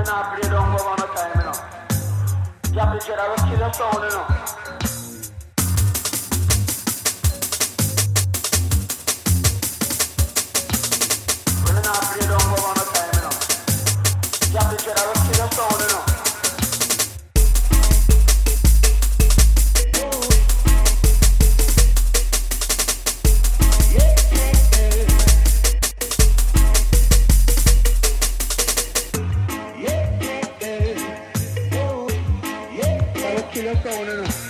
not play down go one time, you know. Drop the dread, I will kill your sound, you know. When not play down go one time, you know. Drop the dread, I will kill your sound, you know. Kill your sound, you know.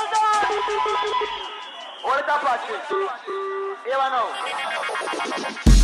Hold it up, Patrick. Here I know.